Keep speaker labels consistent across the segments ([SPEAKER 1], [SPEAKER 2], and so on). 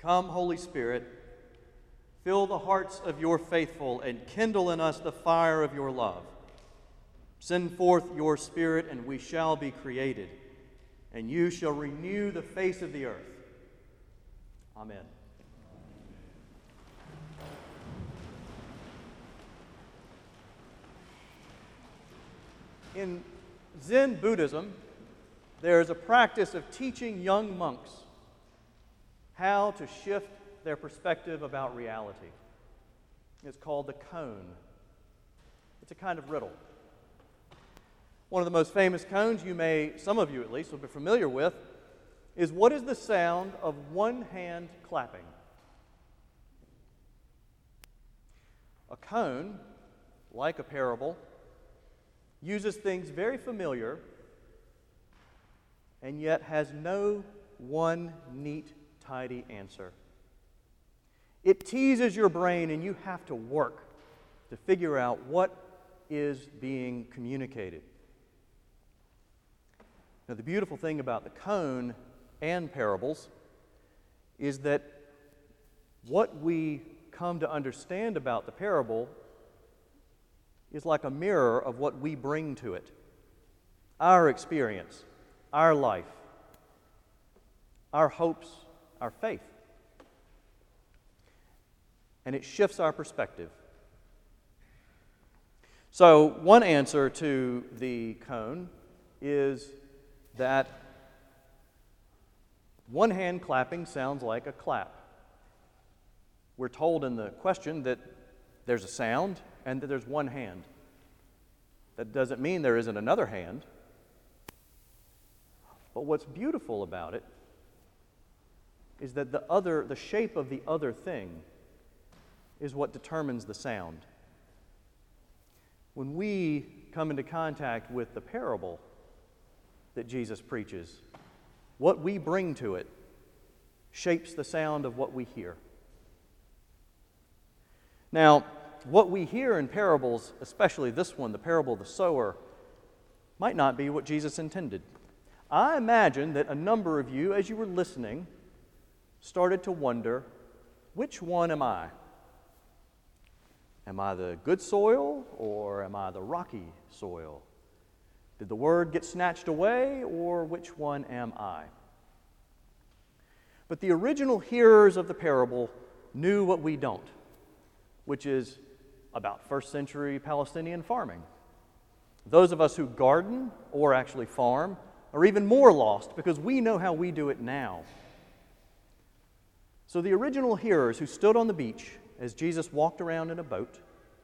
[SPEAKER 1] Come, Holy Spirit, fill the hearts of your faithful and kindle in us the fire of your love. Send forth your Spirit, and we shall be created, and you shall renew the face of the earth. Amen. In Zen Buddhism, there is a practice of teaching young monks how to shift their perspective about reality. It's called the koan. It's a kind of riddle. One of the most famous koans some of you at least, will be familiar with, is what is the sound of one hand clapping? A koan, like a parable, uses things very familiar and yet has no one neat, tidy answer. It teases your brain and you have to work to figure out what is being communicated. Now, the beautiful thing about the koan and parables is that what we come to understand about the parable is like a mirror of what we bring to it. Our experience, our life, our hopes, our faith. And it shifts our perspective. So, one answer to the koan is that one hand clapping sounds like a clap. We're told in the question that there's a sound and that there's one hand. That doesn't mean there isn't another hand. But what's beautiful about it is that the shape of the other thing is what determines the sound. When we come into contact with the parable that Jesus preaches, what we bring to it shapes the sound of what we hear. Now, what we hear in parables, especially this one, the parable of the sower, might not be what Jesus intended. I imagine that a number of you, as you were listening, started to wonder, which one am I? Am I the good soil or am I the rocky soil? Did the word get snatched away or which one am I? But the original hearers of the parable knew what we don't, which is about first century Palestinian farming. Those of us who garden or actually farm are even more lost because we know how we do it now. So the original hearers who stood on the beach as Jesus walked around in a boat,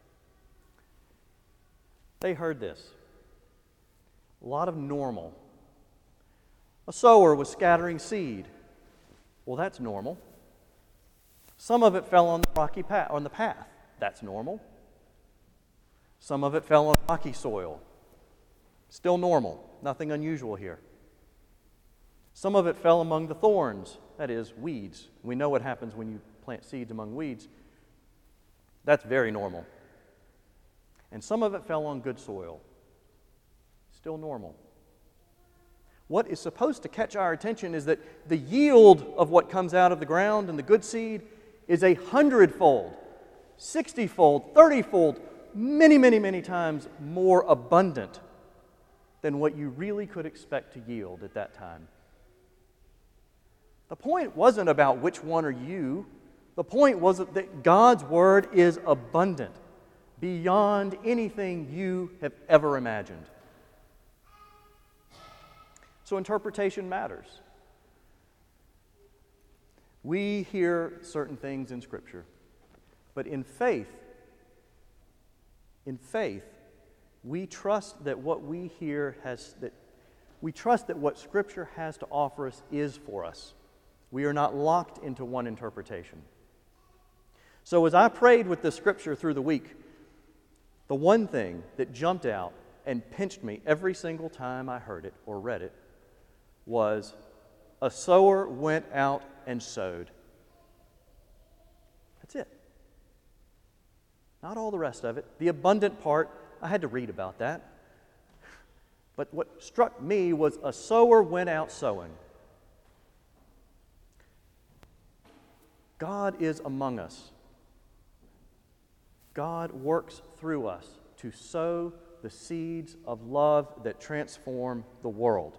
[SPEAKER 1] they heard this. A lot of normal. A sower was scattering seed. Well, that's normal. Some of it fell on the rocky path, on the path. That's normal. Some of it fell on rocky soil. Still normal. Nothing unusual here. Some of it fell among the thorns, that is, weeds. We know what happens when you plant seeds among weeds. That's very normal. And some of it fell on good soil. Still normal. What is supposed to catch our attention is that the yield of what comes out of the ground and the good seed is 100-fold, 60-fold, 30-fold, many, many, many times more abundant than what you really could expect to yield at that time. The point wasn't about which one are you. The point was that God's Word is abundant, beyond anything you have ever imagined. So interpretation matters. We hear certain things in Scripture, but in faith, we trust that what we hear we trust that what Scripture has to offer us is for us. We are not locked into one interpretation. So as I prayed with this Scripture through the week, the one thing that jumped out and pinched me every single time I heard it or read it was, a sower went out and sowed. That's it. Not all the rest of it. The abundant part, I had to read about that. But what struck me was a sower went out sowing. God is among us. God works through us to sow the seeds of love that transform the world.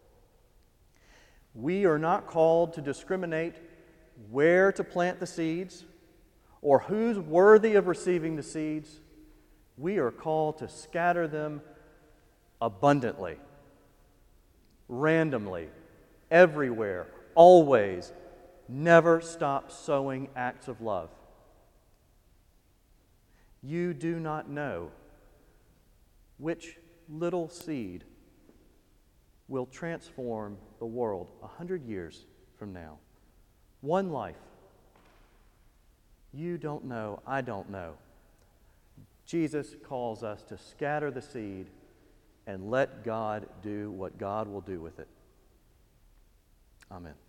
[SPEAKER 1] We are not called to discriminate where to plant the seeds or who's worthy of receiving the seeds. We are called to scatter them abundantly, randomly, everywhere, always. Never stop sowing acts of love. You do not know which little seed will transform the world 100 years from now. One life. You don't know, I don't know. Jesus calls us to scatter the seed and let God do what God will do with it. Amen.